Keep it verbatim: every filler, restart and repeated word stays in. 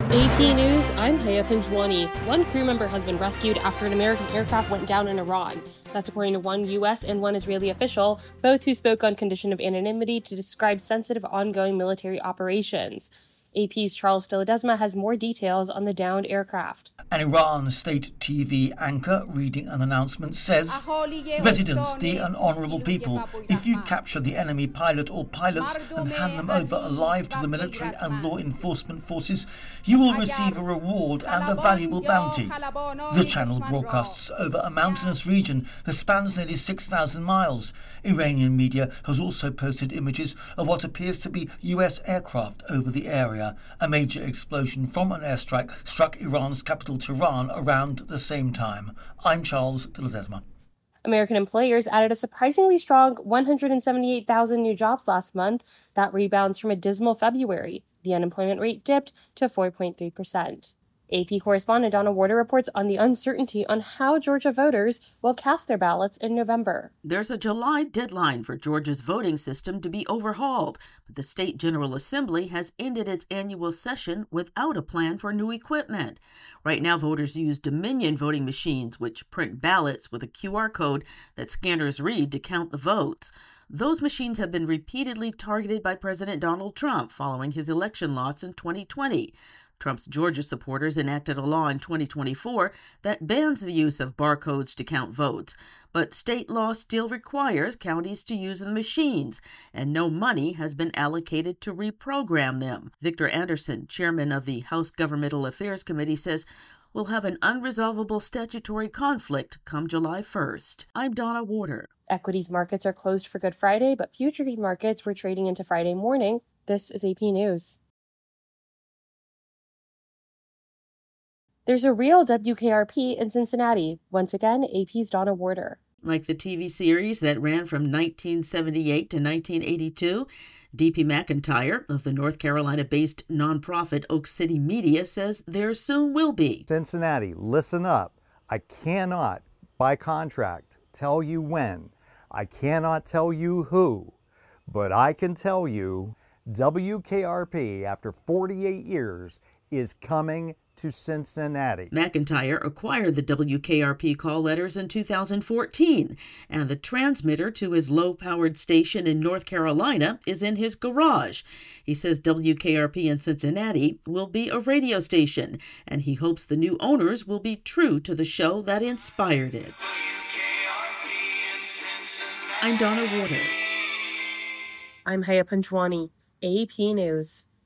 A P News, I'm Haya Pinjwani. One crew member has been rescued after an American aircraft went down in Iran. That's according to one U S and one Israeli official, both who spoke on condition of anonymity to describe sensitive ongoing military operations. A P's Charles de Ledesma has more details on the downed aircraft. An Iran state T V anchor reading an announcement says, "Residents, dear and honourable people, if you capture the enemy pilot or pilots and hand them over alive to the military and law enforcement forces, you will receive a reward and a valuable bounty." The channel broadcasts over a mountainous region that spans nearly six thousand miles. Iranian media has also posted images of what appears to be U S aircraft over the area. A major explosion from an airstrike struck Iran's capital Tehran around the same time. I'm Charles de Ledesma. American employers added a surprisingly strong one hundred seventy-eight thousand new jobs last month. That rebounds from a dismal February. The unemployment rate dipped to four point three percent. A P correspondent Donna Warder reports on the uncertainty on how Georgia voters will cast their ballots in November. There's a July deadline for Georgia's voting system to be overhauled, but the State General Assembly has ended its annual session without a plan for new equipment. Right now, voters use Dominion voting machines, which print ballots with a Q R code that scanners read to count the votes. Those machines have been repeatedly targeted by President Donald Trump following his election loss in twenty twenty. Trump's Georgia supporters enacted a law in twenty twenty-four that bans the use of barcodes to count votes, but state law still requires counties to use the machines, and no money has been allocated to reprogram them. Victor Anderson, chairman of the House Governmental Affairs Committee, says we'll have an unresolvable statutory conflict come July first. I'm Donna Warder. Equities markets are closed for Good Friday, but futures markets were trading into Friday morning. This is A P News. There's a real W K R P in Cincinnati. Once again, A P's Donna Warder. Like the T V series that ran from nineteen seventy-eight to nineteen eighty-two, D P McIntyre of the North Carolina-based nonprofit Oak City Media says there soon will be. Cincinnati, listen up. I cannot, by contract, tell you when. I cannot tell you who. But I can tell you W K R P, after forty-eight years, is coming to Cincinnati. McIntyre acquired the W K R P call letters in two thousand fourteen, and the transmitter to his low-powered station in North Carolina is in his garage. He says W K R P in Cincinnati will be a radio station, and he hopes the new owners will be true to the show that inspired it. I'm Donna Warder. I'm Haya Panjwani, A P News.